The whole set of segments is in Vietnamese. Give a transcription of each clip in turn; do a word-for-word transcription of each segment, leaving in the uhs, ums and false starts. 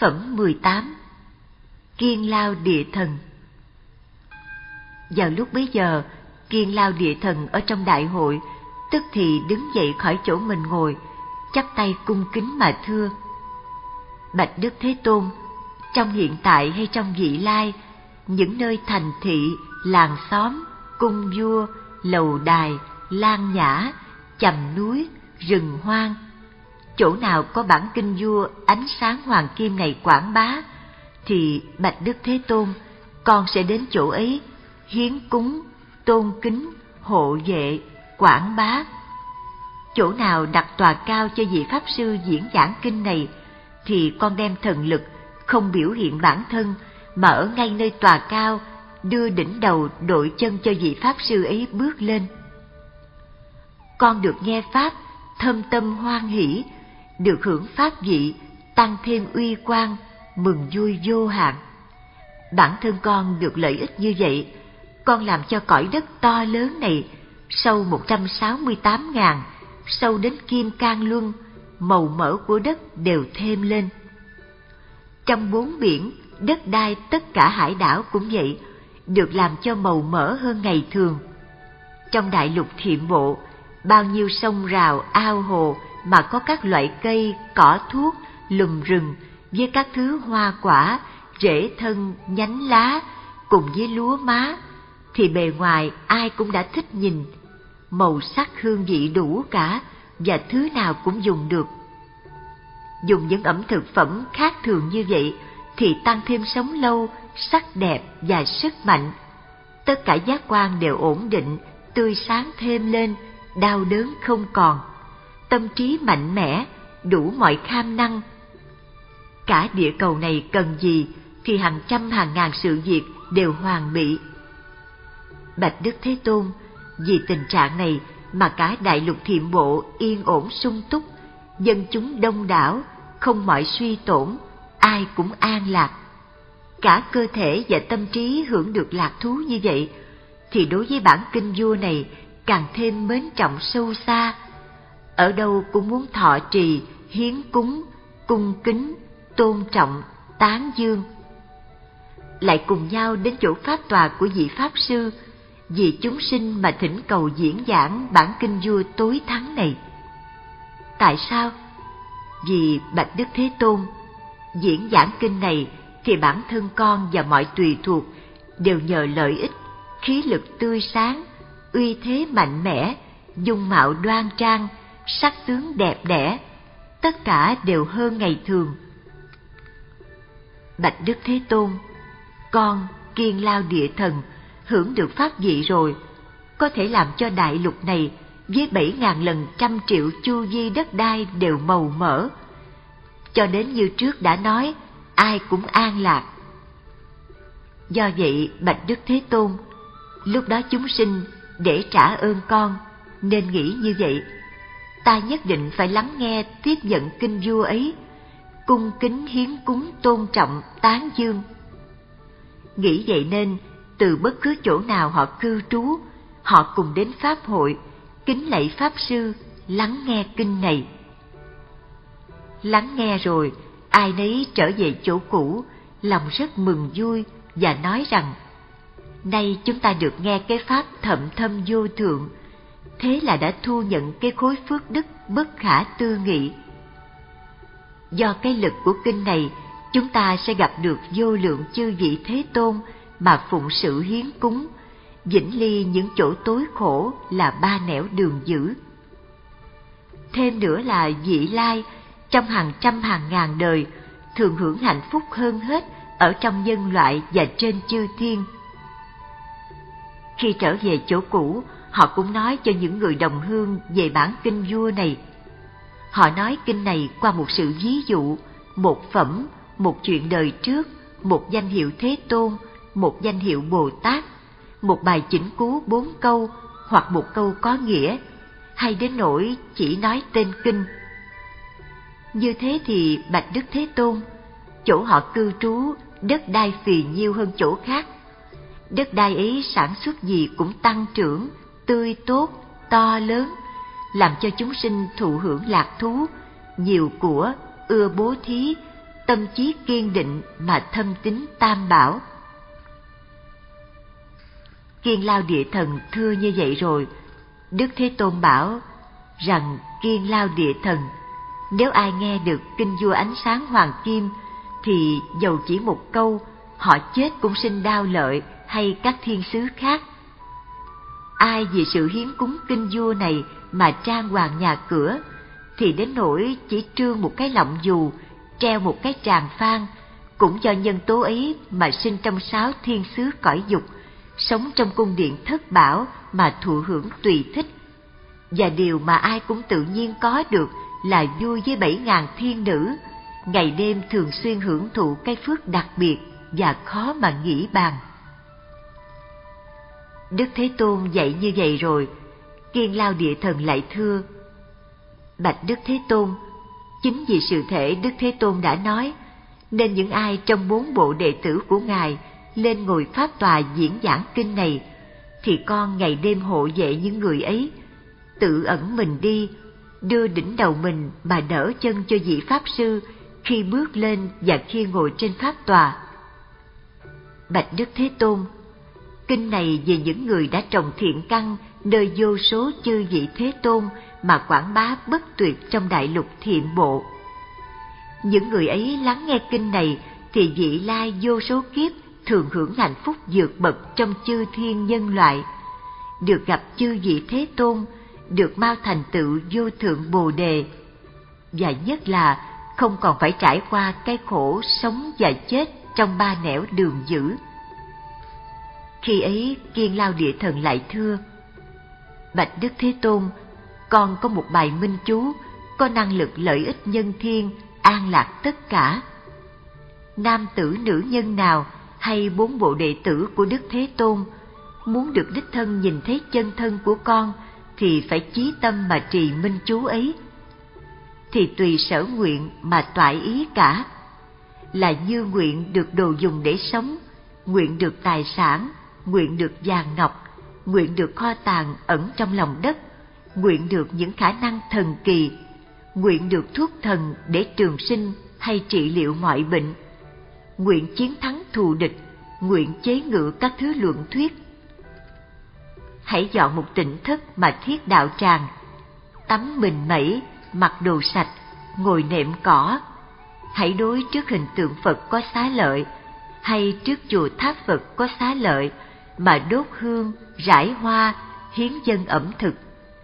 Phẩm mười tám. Kiên Lao Địa Thần. Vào lúc bấy giờ, Kiên Lao Địa Thần ở trong đại hội tức thì đứng dậy khỏi chỗ mình ngồi, chắp tay cung kính mà thưa: Bạch Đức Thế Tôn, trong hiện tại hay trong vị lai, những nơi thành thị, làng xóm, cung vua, lầu đài, lan nhã, chầm núi, rừng hoang, chỗ nào có bản kinh vua ánh sáng hoàng kim này quảng bá, thì Bạch Đức Thế Tôn, con sẽ đến chỗ ấy hiến cúng, tôn kính, hộ vệ, quảng bá. Chỗ nào đặt tòa cao cho vị pháp sư diễn giảng kinh này, thì con đem thần lực không biểu hiện bản thân, mà ở ngay nơi tòa cao, đưa đỉnh đầu đội chân cho vị pháp sư ấy bước lên. Con được nghe pháp, thâm tâm hoan hỷ, được hưởng pháp vị, tăng thêm uy quang, mừng vui vô hạn. Bản thân con được lợi ích như vậy, con làm cho cõi đất to lớn này, sâu một trăm sáu mươi tám ngàn, sâu đến Kim Cang Luân, màu mỡ của đất đều thêm lên. Trong bốn biển, đất đai tất cả hải đảo cũng vậy, được làm cho màu mỡ hơn ngày thường. Trong đại lục Thiệm Bộ, bao nhiêu sông rào, ao hồ mà có các loại cây, cỏ thuốc, lùm rừng, với các thứ hoa quả, rễ thân, nhánh lá, cùng với lúa má, thì bề ngoài ai cũng đã thích nhìn. Màu sắc hương vị đủ cả, và thứ nào cũng dùng được. Dùng những ẩm thực phẩm khác thường như vậy, thì tăng thêm sống lâu, sắc đẹp và sức mạnh. Tất cả giác quan đều ổn định, tươi sáng thêm lên, đau đớn không còn. Tâm trí mạnh mẽ, đủ mọi kham năng. Cả địa cầu này cần gì, thì hàng trăm hàng ngàn sự việc đều hoàn bị. Bạch Đức Thế Tôn, vì tình trạng này mà cả đại lục Thiệm Bộ yên ổn sung túc, dân chúng đông đảo, không mọi suy tổn, ai cũng an lạc. Cả cơ thể và tâm trí hưởng được lạc thú như vậy, thì đối với bản kinh vua này càng thêm mến trọng sâu xa. Ở đâu cũng muốn thọ trì, hiến cúng, cung kính, tôn trọng, tán dương. Lại cùng nhau đến chỗ pháp tòa của vị pháp sư, vì chúng sinh mà thỉnh cầu diễn giảng bản kinh vua tối thắng này. Tại sao? Vì Bạch Đức Thế Tôn, diễn giảng kinh này thì bản thân con và mọi tùy thuộc đều nhờ lợi ích, khí lực tươi sáng, uy thế mạnh mẽ, dung mạo đoan trang, sắc tướng đẹp đẽ, tất cả đều hơn ngày thường. Bạch Đức Thế Tôn, con Kiên Lao Địa Thần hưởng được pháp vị rồi, có thể làm cho đại lục này với bảy ngàn lần trăm triệu chu vi đất đai đều màu mỡ, cho đến như trước đã nói, ai cũng an lạc. Do vậy, Bạch Đức Thế Tôn, lúc đó chúng sinh để trả ơn con, nên nghĩ như vậy: ta nhất định phải lắng nghe tiếp nhận kinh vua ấy, cung kính hiến cúng tôn trọng tán dương. Nghĩ vậy nên, từ bất cứ chỗ nào họ cư trú, họ cùng đến pháp hội, kính lạy pháp sư, lắng nghe kinh này. Lắng nghe rồi, ai nấy trở về chỗ cũ, lòng rất mừng vui và nói rằng: nay chúng ta được nghe cái pháp thậm thâm vô thượng, thế là đã thu nhận cái khối phước đức bất khả tư nghị. Do cái lực của kinh này, chúng ta sẽ gặp được vô lượng chư vị Thế Tôn mà phụng sự hiến cúng, vĩnh ly những chỗ tối khổ là ba nẻo đường dữ. Thêm nữa là vị lai, trong hàng trăm hàng ngàn đời, thường hưởng hạnh phúc hơn hết ở trong nhân loại và trên chư thiên. Khi trở về chỗ cũ, họ cũng nói cho những người đồng hương về bản kinh vua này. Họ nói kinh này qua một sự ví dụ, một phẩm, một chuyện đời trước, một danh hiệu Thế Tôn, một danh hiệu Bồ Tát, một bài chỉnh cứu bốn câu hoặc một câu có nghĩa, hay đến nỗi chỉ nói tên kinh. Như thế thì Bạch Đức Thế Tôn, chỗ họ cư trú đất đai phì nhiêu hơn chỗ khác. Đất đai ấy sản xuất gì cũng tăng trưởng, tươi tốt, to lớn, làm cho chúng sinh thụ hưởng lạc thú, nhiều của, ưa bố thí, tâm trí kiên định mà thâm tín Tam Bảo. Kiên Lao Địa Thần thưa như vậy rồi, Đức Thế Tôn bảo rằng Kiên Lao Địa Thần, nếu ai nghe được kinh vua ánh sáng hoàng kim thì dầu chỉ một câu, họ chết cũng sinh đao lợi hay các thiên sứ khác. Ai vì sự hiến cúng kinh vua này mà trang hoàng nhà cửa, thì đến nỗi chỉ trương một cái lọng dù, treo một cái tràng phan, cũng do nhân tố ấy mà sinh trong sáu thiên sứ cõi dục, sống trong cung điện thất bảo mà thụ hưởng tùy thích. Và điều mà ai cũng tự nhiên có được là vui với bảy ngàn thiên nữ, ngày đêm thường xuyên hưởng thụ cái phước đặc biệt và khó mà nghĩ bàn. Đức Thế Tôn dạy như vậy rồi, Kiên Lao Địa Thần lại thưa: Bạch Đức Thế Tôn, chính vì sự thể Đức Thế Tôn đã nói, nên những ai trong bốn bộ đệ tử của Ngài lên ngồi pháp tòa diễn giảng kinh này, thì con ngày đêm hộ vệ những người ấy, tự ẩn mình đi, đưa đỉnh đầu mình mà đỡ chân cho vị Pháp Sư khi bước lên và khi ngồi trên pháp tòa. Bạch Đức Thế Tôn, kinh này về những người đã trồng thiện căn nơi vô số chư vị Thế Tôn mà quảng bá bất tuyệt trong đại lục thiện bộ. Những người ấy lắng nghe kinh này thì vị lai vô số kiếp thường hưởng hạnh phúc vượt bậc trong chư thiên nhân loại, được gặp chư vị Thế Tôn, được mau thành tựu vô thượng Bồ Đề, và nhất là không còn phải trải qua cái khổ sống và chết trong ba nẻo đường dữ. Khi ấy Kiên Lao Địa Thần lại thưa: Bạch Đức Thế Tôn, con có một bài minh chú có năng lực lợi ích nhân thiên, an lạc tất cả. Nam tử nữ nhân nào hay bốn bộ đệ tử của Đức Thế Tôn muốn được đích thân nhìn thấy chân thân của con thì phải chí tâm mà trì minh chú ấy. Thì tùy sở nguyện mà toại ý cả, là như nguyện được đồ dùng để sống, nguyện được tài sản, nguyện được vàng ngọc, nguyện được kho tàng ẩn trong lòng đất, nguyện được những khả năng thần kỳ, nguyện được thuốc thần để trường sinh hay trị liệu mọi bệnh, nguyện chiến thắng thù địch, nguyện chế ngự các thứ luận thuyết. Hãy dọn một tịnh thất mà thiết đạo tràng, tắm mình mẩy, mặc đồ sạch, ngồi nệm cỏ. Hãy đối trước hình tượng Phật có xá lợi, hay trước chùa tháp Phật có xá lợi mà đốt hương, rải hoa, hiến dâng ẩm thực.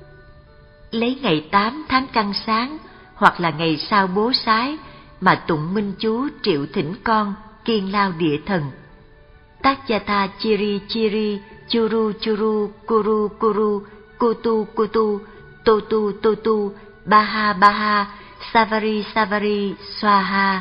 Lấy ngày tám tháng Căn Sáng hoặc là ngày sau Bố Sái mà tụng minh chú triệu thỉnh con Kiên Lao Địa Thần. Tacchatha Chiri Chiri Churu Churu Kuru Kuru Kutu Kutu Totu Totu Baha Baha Savari Savari Swaha.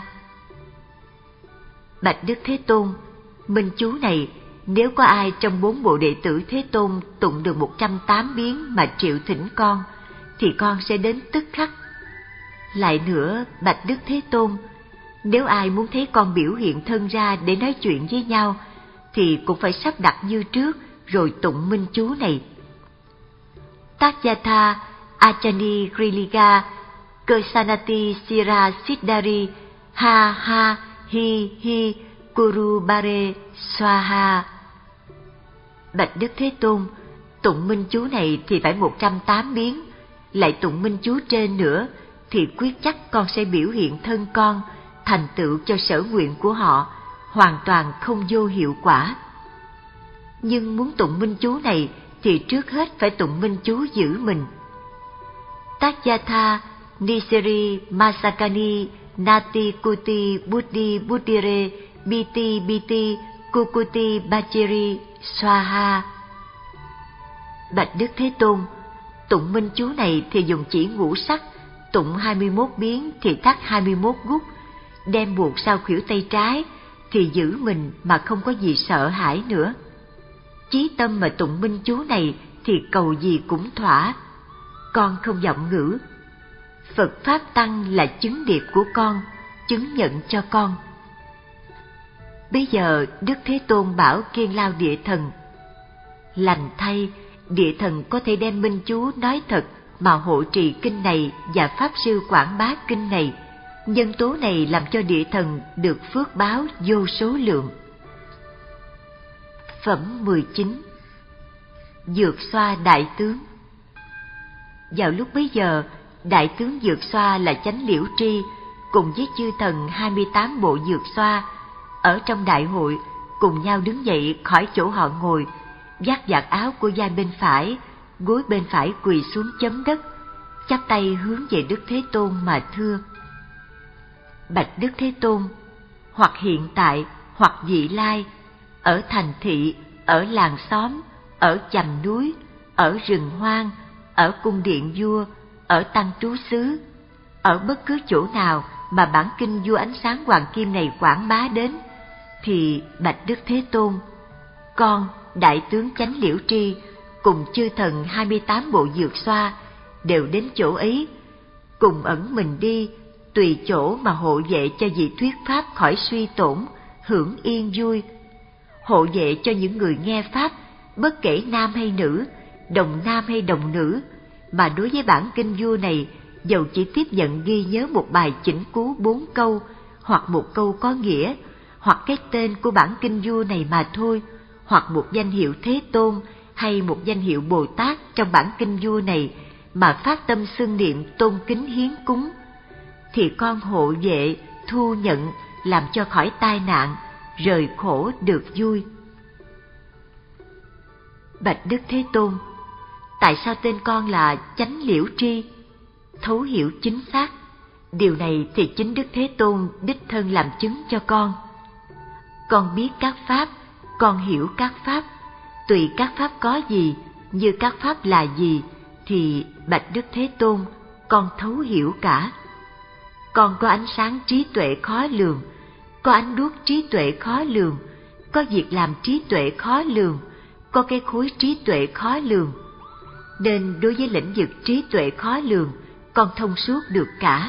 Bạch Đức Thế Tôn, minh chú này nếu có ai trong bốn bộ đệ tử Thế Tôn tụng được một trăm tám biến mà triệu thỉnh con, thì con sẽ đến tức khắc. Lại nữa, Bạch Đức Thế Tôn, nếu ai muốn thấy con biểu hiện thân ra để nói chuyện với nhau, thì cũng phải sắp đặt như trước rồi tụng minh chú này. Tacchatha Achani Griliga Kersanati Sira Siddhari Ha Ha Hi Hi Kuru Bare Swaha. Bạch Đức Thế Tôn, tụng minh chú này thì phải một trăm tám biến, lại tụng minh chú trên nữa thì quyết chắc con sẽ biểu hiện thân con, thành tựu cho sở nguyện của họ, hoàn toàn không vô hiệu quả. Nhưng muốn tụng minh chú này thì trước hết phải tụng minh chú giữ mình. Tacchatha Niseri Masakani Nati Kuti Buddhi Buddhire Biti Biti Kukuti Bachiri Swaha. Bạch Đức Thế Tôn, tụng minh chú này thì dùng chỉ ngũ sắc, tụng hai mươi mốt biến thì thắt hai mươi mốt gút, đem buộc sau khuỷu tay trái thì giữ mình mà không có gì sợ hãi nữa. Chí tâm mà tụng minh chú này thì cầu gì cũng thỏa. Con không vọng ngữ. Phật Pháp Tăng là chứng điệp của con, chứng nhận cho con. Bây giờ Đức Thế Tôn bảo Kiên Lao Địa Thần: lành thay, Địa Thần có thể đem minh chú nói thật mà hộ trì kinh này và Pháp Sư quảng bá kinh này, Nhân tố này làm cho địa thần được phước báo vô số lượng. Phẩm mười chín. Dược xoa đại tướng. Vào lúc bấy giờ, đại tướng Dược Xoa là Chánh Liễu Tri cùng với chư thần hai mươi tám bộ dược xoa ở trong đại hội cùng nhau đứng dậy khỏi chỗ họ ngồi, vác vạt áo của vai bên phải, gối bên phải quỳ xuống chấm đất, chắp tay hướng về Đức Thế Tôn mà thưa: Bạch Đức Thế Tôn, hoặc hiện tại hoặc vị lai, ở thành thị, ở làng xóm, ở chằm núi, ở rừng hoang, ở cung điện vua, ở tăng trú xứ, ở bất cứ chỗ nào mà bản kinh vua ánh sáng hoàng kim này quảng bá đến, thì bạch Đức Thế Tôn, con đại tướng Chánh Liễu Tri cùng chư thần hai mươi tám bộ dược xoa đều đến chỗ ấy, cùng ẩn mình đi, tùy chỗ mà hộ vệ cho vị thuyết pháp khỏi suy tổn, hưởng yên vui, hộ vệ cho những người nghe pháp, bất kể nam hay nữ, đồng nam hay đồng nữ, mà đối với bản kinh vua này, dầu chỉ tiếp nhận ghi nhớ một bài chỉnh cú bốn câu, hoặc một câu có nghĩa, hoặc cái tên của bản kinh vua này mà thôi, hoặc một danh hiệu Thế Tôn hay một danh hiệu Bồ Tát trong bản kinh vua này, mà phát tâm xưng niệm tôn kính hiến cúng, thì con hộ vệ, thu nhận, làm cho khỏi tai nạn, rời khổ được vui. Bạch Đức Thế Tôn, tại sao tên con là Chánh Liễu Tri? Thấu hiểu chính xác, điều này thì chính Đức Thế Tôn đích thân làm chứng cho con. Con biết các pháp, con hiểu các pháp, tùy các pháp có gì, như các pháp là gì, thì bạch Đức Thế Tôn, con thấu hiểu cả. Con có ánh sáng trí tuệ khó lường, có ánh đuốc trí tuệ khó lường, có việc làm trí tuệ khó lường, có cái khối trí tuệ khó lường. Nên đối với lĩnh vực trí tuệ khó lường, con thông suốt được cả.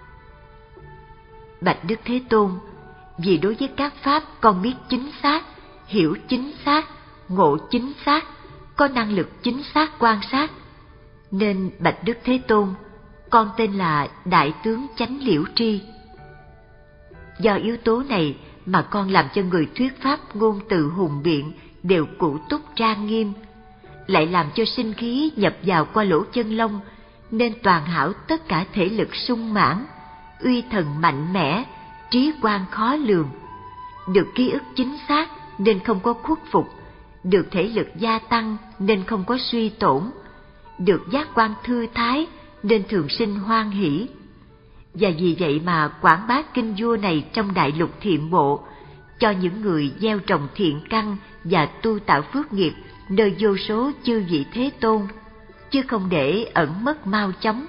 Bạch Đức Thế Tôn, vì đối với các pháp con biết chính xác, hiểu chính xác, ngộ chính xác, có năng lực chính xác quan sát, nên bạch Đức Thế Tôn, con tên là Đại tướng Chánh Liễu Tri. Do yếu tố này mà con làm cho người thuyết pháp ngôn từ hùng biện đều cụ túc trang nghiêm, lại làm cho sinh khí nhập vào qua lỗ chân lông, nên toàn hảo tất cả thể lực sung mãn, uy thần mạnh mẽ, trí quan khó lường. Được ký ức chính xác nên không có khuất phục, được thể lực gia tăng nên không có suy tổn, được giác quan thư thái nên thường sinh hoan hỷ. Và vì vậy mà quảng bá kinh vua này trong đại lục thiện bộ, cho những người gieo trồng thiện căn và tu tạo phước nghiệp nơi vô số chư vị Thế Tôn, chứ không để ẩn mất mau chóng.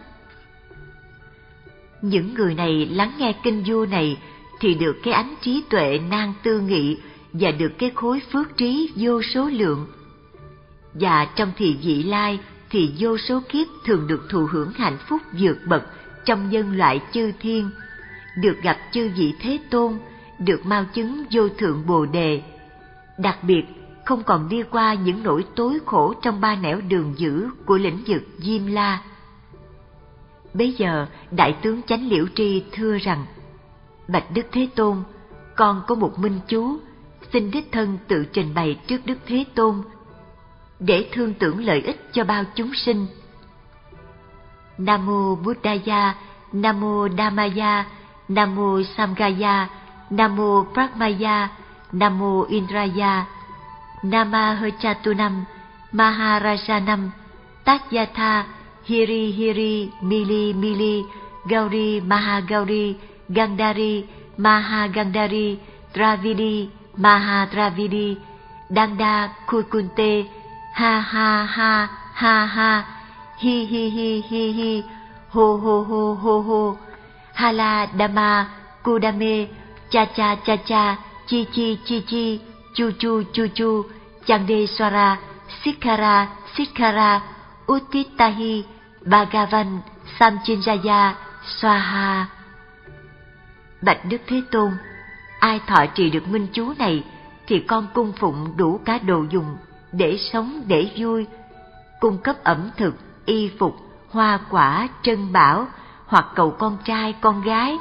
Những người này lắng nghe kinh vua này thì được cái ánh trí tuệ nan tư nghị và được cái khối phước trí vô số lượng. Và trong thì vị lai thì vô số kiếp thường được thụ hưởng hạnh phúc vượt bậc trong nhân loại chư thiên, được gặp chư vị Thế Tôn, được mau chứng vô thượng Bồ Đề. Đặc biệt không còn đi qua những nỗi tối khổ trong ba nẻo đường dữ của lĩnh vực Diêm La. Bấy giờ Đại tướng Chánh Liễu Tri thưa rằng: Bạch Đức Thế Tôn, con có một minh chú, xin đích thân tự trình bày trước Đức Thế Tôn, để thương tưởng lợi ích cho bao chúng sinh. Nam mô Buddhaya, Nam mô Dhammaya, Nam mô Samghaya, Nam mô Brahmaya, Nam mô Indraya, Nama Chatunam, Maharajanam, Tatyatha, Hiri Hiri, Mili Mili, Gauri Mahagauri, Gandhari, Mahagandhari, Dravidi, Mahadravidi, Danda Kukunte, ha ha ha ha ha, hi hi hi hi hi, ho ho ho ho ho, hala dama kudame, cha cha cha cha, chi chi chi chi, chu chu chu chu, Chandeswara, Sikkara Sikkara, Uttitahi, Bhagavan, Samchinjaya, Swaha. Bạch Đức Thế Tôn, ai thọ trì được minh chú này thì con cung phụng đủ cả đồ dùng để sống để vui, cung cấp ẩm thực, y phục, hoa quả, trân bảo, hoặc cầu con trai con gái,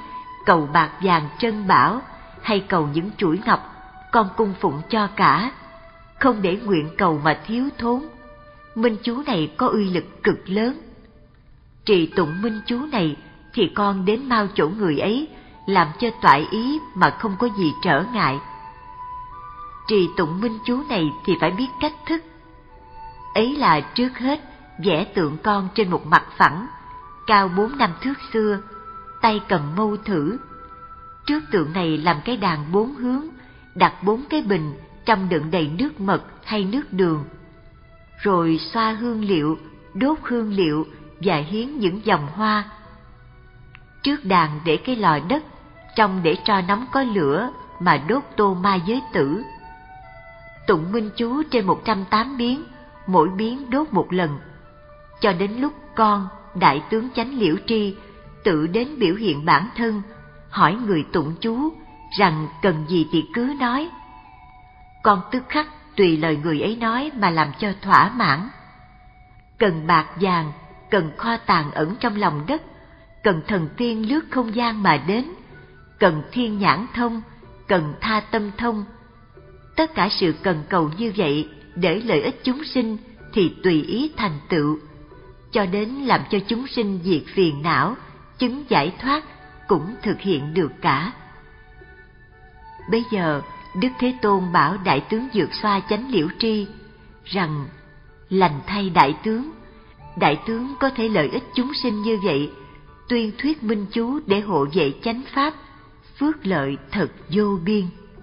cầu bạc vàng trân bảo hay cầu những chuỗi ngọc, con cung phụng cho cả, không để nguyện cầu mà thiếu thốn. Minh chú này có uy lực cực lớn. Trì tụng minh chú này thì con đến mau chỗ người ấy, làm cho toại ý mà không có gì trở ngại. Trì tụng minh chú này thì phải biết cách thức. Ấy là trước hết vẽ tượng con trên một mặt phẳng, cao bốn năm thước xưa, tay cầm mâu thử. Trước tượng này làm cái đàn bốn hướng, đặt bốn cái bình trong đựng đầy nước mật hay nước đường. Rồi xoa hương liệu, đốt hương liệu và hiến những vòng hoa. Trước đàn để cái lò đất, trong để tro nóng có lửa mà đốt tô ma giới tử. Tụng minh chú trên một trăm tám biến, mỗi biến đốt một lần, cho đến lúc con, đại tướng Chánh Liễu Tri, tự đến biểu hiện bản thân, hỏi người tụng chú rằng cần gì thì cứ nói. Con tức khắc tùy lời người ấy nói mà làm cho thỏa mãn. Cần bạc vàng, cần kho tàng ẩn trong lòng đất, cần thần tiên lướt không gian mà đến, cần thiên nhãn thông, cần tha tâm thông. Tất cả sự cần cầu như vậy để lợi ích chúng sinh thì tùy ý thành tựu, cho đến làm cho chúng sinh diệt phiền não, chứng giải thoát cũng thực hiện được cả. Bây giờ Đức Thế Tôn bảo đại tướng Dược Xoa Chánh Liễu Tri rằng: lành thay đại tướng, đại tướng có thể lợi ích chúng sinh như vậy, tuyên thuyết minh chú để hộ vệ chánh pháp, phước lợi thật vô biên.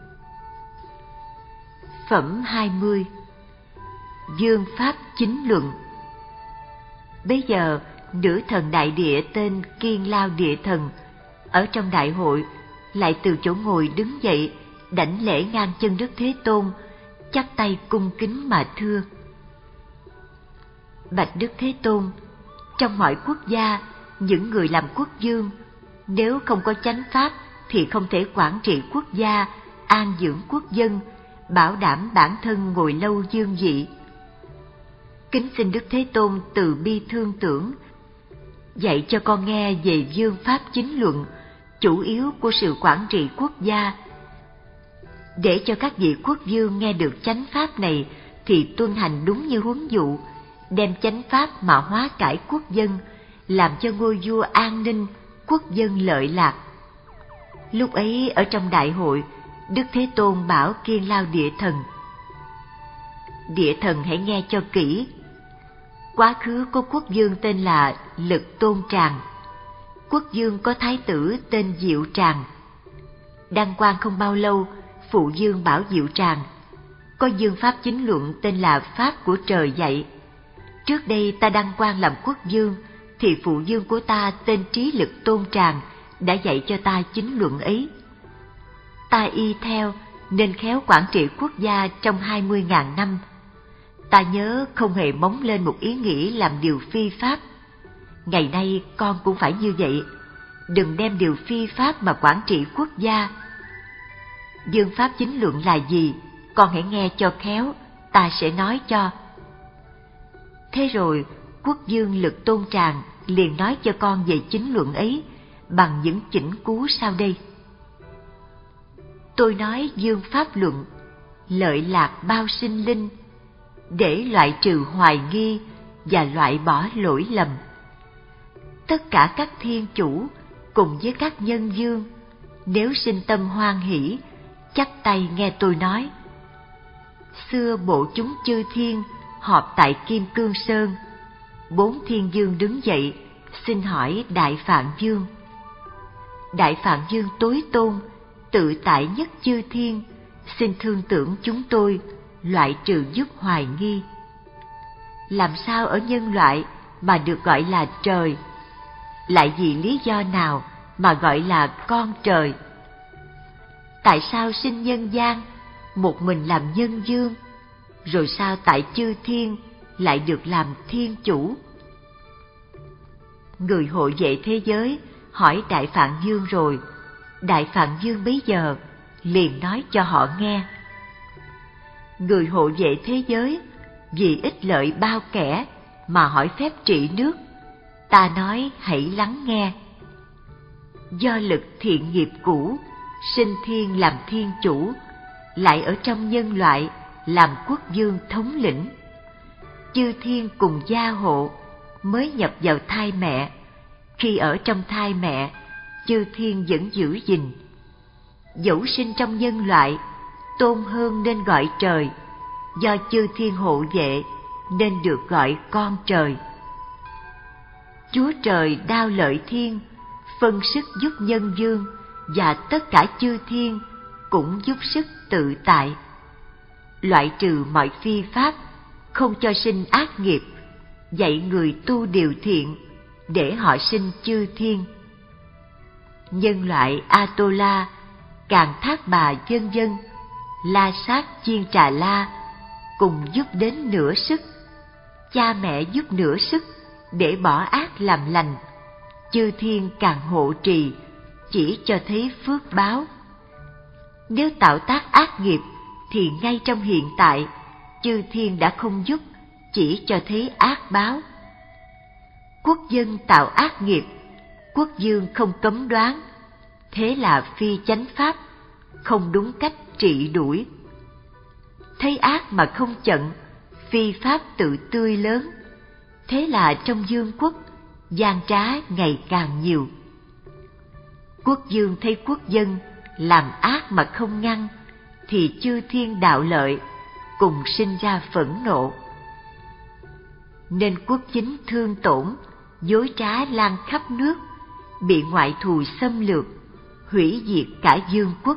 Phẩm hai mươi. Dương Pháp Chính Luận. Bây giờ nữ thần đại địa tên Kiên Lao Địa Thần ở trong đại hội lại từ chỗ ngồi đứng dậy, đảnh lễ ngang chân Đức Thế Tôn, chắp tay cung kính mà thưa: Bạch Đức Thế Tôn, trong mọi quốc gia, những người làm quốc vương nếu không có chánh pháp thì không thể quản trị quốc gia, an dưỡng quốc dân, bảo đảm bản thân ngồi lâu dương vị. Kính xin Đức Thế Tôn từ bi thương tưởng, dạy cho con nghe về Dương Pháp Chính Luận, chủ yếu của sự quản trị quốc gia. Để cho các vị quốc vương nghe được chánh pháp này thì tuân hành đúng như huấn dụ, đem chánh pháp mà hóa cải quốc dân, làm cho ngôi vua an ninh, quốc dân lợi lạc. Lúc ấy ở trong đại hội, Đức Thế Tôn bảo Kiên Lao Địa Thần: Địa Thần hãy nghe cho kỹ. Quá khứ có quốc vương tên là Lực Tôn Tràng, quốc vương có thái tử tên Diệu Tràng. Đăng quang không bao lâu, phụ vương bảo Diệu Tràng: có Dương Pháp Chính Luận tên là Pháp của trời dạy. Trước đây ta đăng quang làm quốc vương, thì phụ vương của ta tên Trí Lực Tôn Tràng đã dạy cho ta chính luận ấy. Ta y theo nên khéo quản trị quốc gia trong hai mươi ngàn năm. Ta nhớ không hề móng lên một ý nghĩ làm điều phi pháp. Ngày nay con cũng phải như vậy, đừng đem điều phi pháp mà quản trị quốc gia. Dương Pháp Chính Luận là gì? Con hãy nghe cho khéo, ta sẽ nói cho. Thế rồi, quốc vương Lực Tôn Tràng liền nói cho con về chính luận ấy bằng những chỉnh cú sau đây. Tôi nói Dương Pháp Luận, lợi lạc bao sinh linh, để loại trừ hoài nghi và loại bỏ lỗi lầm. Tất cả các thiên chủ cùng với các nhân vương, nếu sinh tâm hoan hỷ, chắp tay nghe tôi nói. Xưa bộ chúng chư thiên họp tại Kim Cương Sơn, bốn thiên vương đứng dậy xin hỏi Đại Phạn Vương. Đại Phạn Vương tối tôn, tự tại nhất chư thiên, xin thương tưởng chúng tôi, loại trừ giúp hoài nghi. Làm sao ở nhân loại mà được gọi là trời? Lại vì lý do nào mà gọi là con trời? Tại sao sinh nhân gian, một mình làm nhân vương, rồi sao tại chư thiên lại được làm thiên chủ? Người hộ vệ thế giới hỏi Đại Phạn Vương rồi, Đại Phạn Vương bấy giờ liền nói cho họ nghe. Người hộ vệ thế giới vì ích lợi bao kẻ mà hỏi phép trị nước, ta nói hãy lắng nghe. do lực thiện nghiệp cũ, sinh thiên làm thiên chủ, lại ở trong nhân loại làm quốc vương thống lĩnh. Chư thiên cùng gia hộ, mới nhập vào thai mẹ. Khi ở trong thai mẹ, chư thiên vẫn giữ gìn. Dẫu sinh trong nhân loại, tôn hơn nên gọi trời, do chư thiên hộ vệ nên được gọi con trời. Chúa trời đao lợi thiên, phân sức giúp nhân vương, và tất cả chư thiên cũng giúp sức tự tại. Loại trừ mọi phi pháp, không cho sinh ác nghiệp, dạy người tu điều thiện, để họ sinh chư thiên. Nhân loại Atola, Càn Thác Bà vân vân, La Sát Chiên Trà La cùng giúp đến nửa sức. Cha mẹ giúp nửa sức để bỏ ác làm lành. Chư thiên càng hộ trì, chỉ cho thấy phước báo. Nếu tạo tác ác nghiệp thì ngay trong hiện tại, chư thiên đã không giúp, chỉ cho thấy ác báo. Quốc dân tạo ác nghiệp, quốc vương không cấm đoán, thế là phi chánh pháp, không đúng cách trị đuổi. Thấy ác mà không chận, phi pháp tự tươi lớn, thế là trong vương quốc, gian trá ngày càng nhiều. Quốc vương thấy quốc dân làm ác mà không ngăn, thì chư thiên đạo lợi cùng sinh ra phẫn nộ. Nên quốc chính thương tổn, dối trá lan khắp nước, bị ngoại thù xâm lược, hủy diệt cả vương quốc.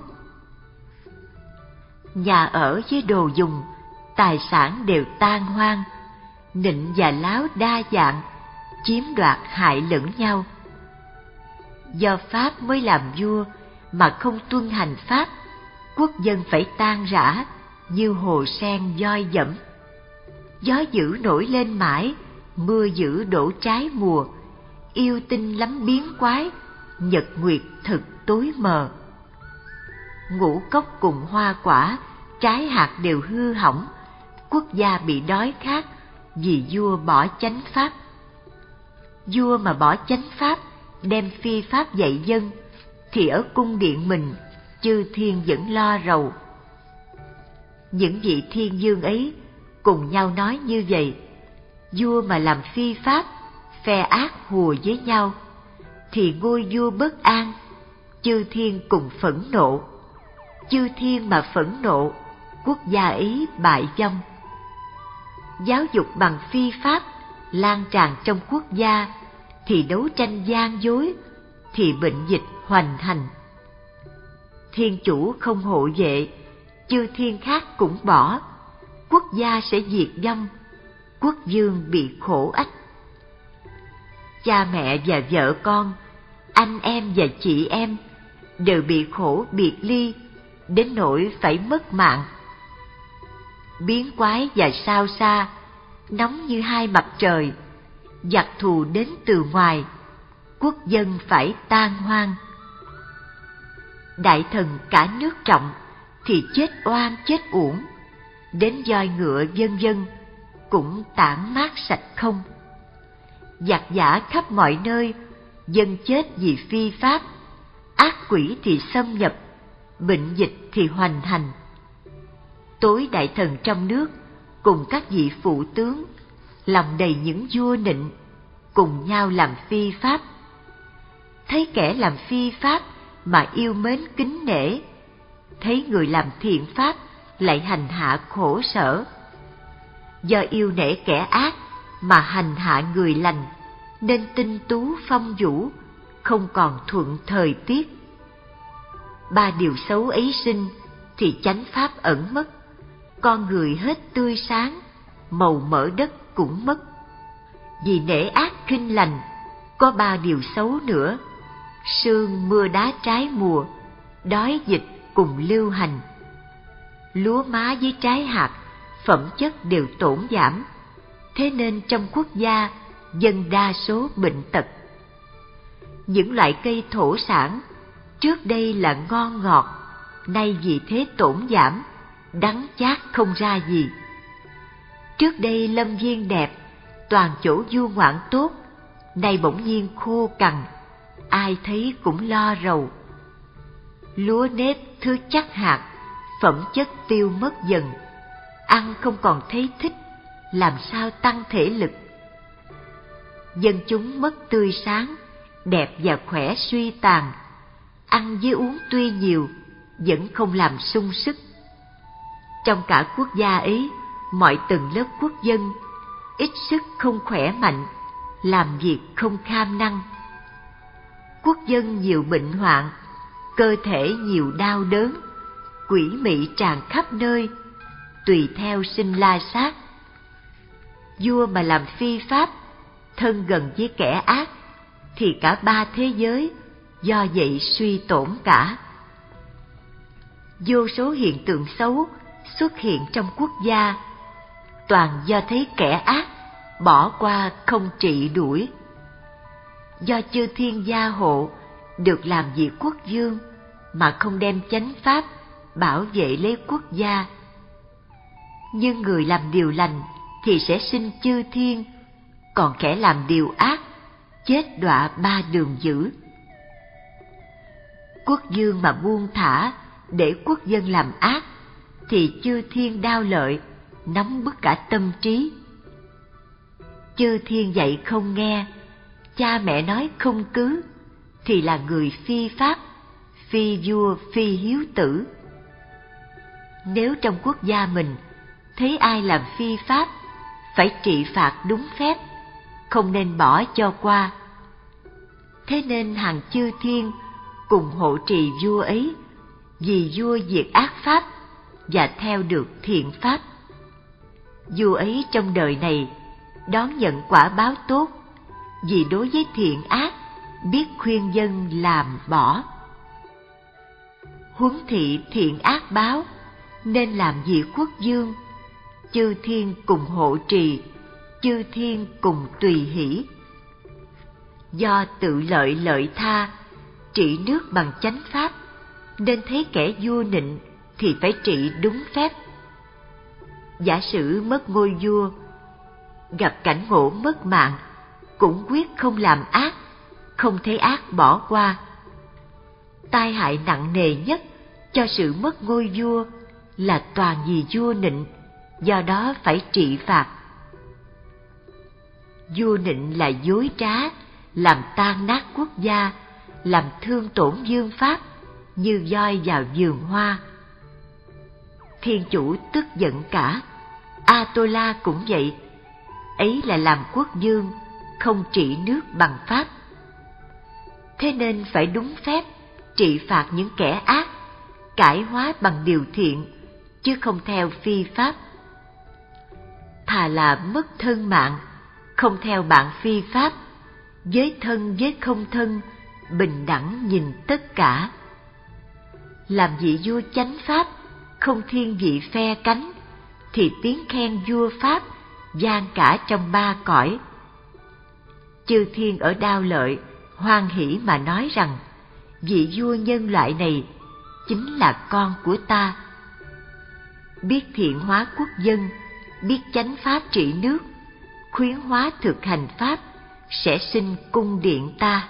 Nhà ở với đồ dùng, tài sản đều tan hoang, nịnh và láo đa dạng, chiếm đoạt hại lẫn nhau. Do pháp mới làm vua, mà không tuân hành pháp, quốc dân phải tan rã như hồ sen voi dẫm. Gió dữ nổi lên mãi, mưa dữ đổ trái mùa, yêu tinh lắm biến quái, nhật nguyệt thực tối mờ. Ngũ cốc cùng hoa quả, trái hạt đều hư hỏng, quốc gia bị đói khát vì vua bỏ chánh pháp. Vua mà bỏ chánh pháp, đem phi pháp dạy dân, thì ở cung điện mình, chư thiên vẫn lo rầu. Những vị thiên vương ấy cùng nhau nói như vậy: vua mà làm phi pháp, phe ác hùa với nhau, thì ngôi vua bất an, chư thiên cùng phẫn nộ. Chư thiên mà phẫn nộ, quốc gia ấy bại vong. Giáo dục bằng phi pháp lan tràn trong quốc gia, thì đấu tranh gian dối, thì bệnh dịch hoành hành. Thiên chủ không hộ vệ, chư thiên khác cũng bỏ, quốc gia sẽ diệt vong, quốc vương bị khổ ách. Cha mẹ và vợ con, anh em và chị em đều bị khổ biệt ly, đến nỗi phải mất mạng. Biến quái và sao xa, nóng như hai mặt trời, giặc thù đến từ ngoài, quốc dân phải tan hoang. Đại thần cả nước trọng, thì chết oan chết uổng, đến voi ngựa vân vân cũng tản mát sạch không. Giặc giả khắp mọi nơi, dân chết vì phi pháp, ác quỷ thì xâm nhập, bệnh dịch thì hoành hành. Tối đại thần trong nước cùng các vị phụ tướng, lòng đầy những vua nịnh, cùng nhau làm phi pháp. Thấy kẻ làm phi pháp mà yêu mến kính nể, thấy người làm thiện pháp lại hành hạ khổ sở. Do yêu nể kẻ ác mà hành hạ người lành, nên tinh tú phong vũ, không còn thuận thời tiết. Ba điều xấu ấy sinh, thì chánh pháp ẩn mất, con người hết tươi sáng, màu mỡ đất cũng mất. Vì nể ác khinh lành, có ba điều xấu nữa: sương mưa đá trái mùa, đói dịch cùng lưu hành. Lúa má với trái hạt, phẩm chất đều tổn giảm, thế nên trong quốc gia dân đa số bệnh tật. Những loại cây thổ sản trước đây là ngon ngọt, nay vì thế tổn giảm, đắng chát không ra gì. Trước đây lâm viên đẹp, toàn chỗ du ngoạn tốt, nay bỗng nhiên khô cằn, ai thấy cũng lo rầu. Lúa nếp thứ chắc hạt, phẩm chất tiêu mất dần, ăn không còn thấy thích, làm sao tăng thể lực. Dân chúng mất tươi sáng, đẹp và khỏe suy tàn, ăn với uống tuy nhiều, vẫn không làm sung sức. Trong cả quốc gia ấy, mọi tầng lớp quốc dân, ít sức không khỏe mạnh, làm việc không kham năng. Quốc dân nhiều bệnh hoạn, cơ thể nhiều đau đớn, quỷ mị tràn khắp nơi, tùy theo sinh la sát. Vua mà làm phi pháp, thân gần với kẻ ác, thì cả ba thế giới do vậy suy tổn cả. Vô số hiện tượng xấu xuất hiện trong quốc gia, toàn do thấy kẻ ác bỏ qua không trị đuổi. Do chư thiên gia hộ được làm vị quốc vương mà không đem chánh pháp bảo vệ lấy quốc gia. Nhưng người làm điều lành thì sẽ sinh chư thiên, còn kẻ làm điều ác chết đọa ba đường dữ. Quốc vương mà buông thả để quốc dân làm ác thì chư thiên đao lợi, nắm bức cả tâm trí. Chư thiên dạy không nghe, cha mẹ nói không cứ, thì là người phi pháp, phi vua phi hiếu tử. Nếu trong quốc gia mình thấy ai làm phi pháp, phải trị phạt đúng phép, không nên bỏ cho qua. Thế nên hàng chư thiên cùng hộ trì vua ấy, vì vua diệt ác pháp và theo được thiện pháp. Vua ấy trong đời này đón nhận quả báo tốt, vì đối với thiện ác biết khuyên dân làm bỏ. Huống thị thiện ác báo, nên làm vị quốc vương, chư thiên cùng hộ trì, chư thiên cùng tùy hỷ. Do tự lợi lợi tha, trị nước bằng chánh pháp, nên thấy kẻ vua nịnh thì phải trị đúng phép. Giả sử mất ngôi vua, gặp cảnh ngộ mất mạng, cũng quyết không làm ác, không thấy ác bỏ qua. Tai hại nặng nề nhất cho sự mất ngôi vua là toàn vì vua nịnh, do đó phải trị phạt. Vua nịnh là dối trá, làm tan nát quốc gia, làm thương tổn vương pháp, như voi vào vườn hoa. Thiên chủ tức giận cả, A-tô-la cũng vậy, ấy là làm quốc vương, không trị nước bằng pháp. Thế nên phải đúng phép, trị phạt những kẻ ác, cải hóa bằng điều thiện, chứ không theo phi pháp. Thà là mất thân mạng, không theo bạn phi pháp, với thân với không thân, bình đẳng nhìn tất cả. Làm vị vua chánh pháp, không thiên vị phe cánh, thì tiếng khen vua pháp vang cả trong ba cõi. Chư thiên ở Đao Lợi hoan hỷ mà nói rằng, vị vua nhân loại này chính là con của ta. Biết thiện hóa quốc dân, biết chánh pháp trị nước, khuyến hóa thực hành pháp, sẽ sinh cung điện ta.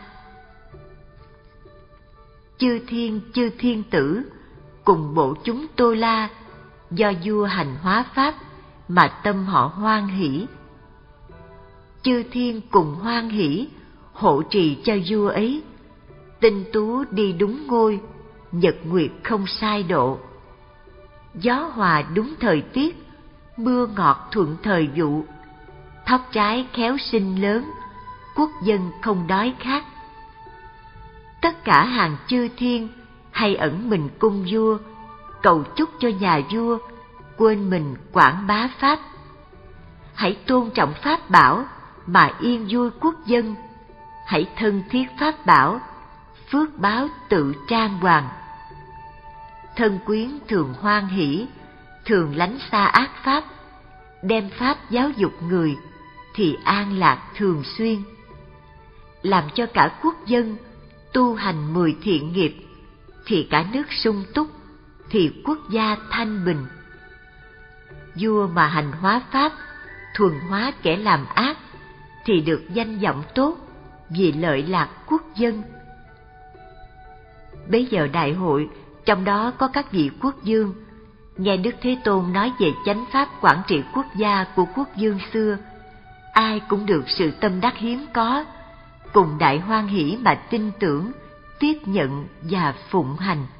Chư thiên chư thiên tử cùng bộ chúng Tô La, do vua hành hóa pháp mà tâm họ hoan hỷ. Chư thiên cùng hoan hỷ hộ trì cho vua ấy, tinh tú đi đúng ngôi, nhật nguyệt không sai độ. Gió hòa đúng thời tiết, mưa ngọt thuận thời vụ, thóc trái khéo sinh lớn, quốc dân không đói khát. Tất cả hàng chư thiên hay ẩn mình cung vua, cầu chúc cho nhà vua quên mình quảng bá pháp. Hãy tôn trọng pháp bảo mà yên vui quốc dân, hãy thân thiết pháp bảo, phước báo tự trang hoàng. Thân quyến thường hoan hỷ, thường lánh xa ác pháp, đem pháp giáo dục người thì an lạc thường xuyên. Làm cho cả quốc dân tu hành mười thiện nghiệp, thì cả nước sung túc, thì quốc gia thanh bình. Vua mà hành hóa pháp, thuần hóa kẻ làm ác, thì được danh vọng tốt vì lợi lạc quốc dân. bấy giờ đại hội, trong đó có các vị quốc vương, nghe Đức Thế Tôn nói về chánh pháp quản trị quốc gia của quốc vương xưa, ai cũng được sự tâm đắc hiếm có, cùng đại hoan hỷ mà tin tưởng, tiếp nhận và phụng hành.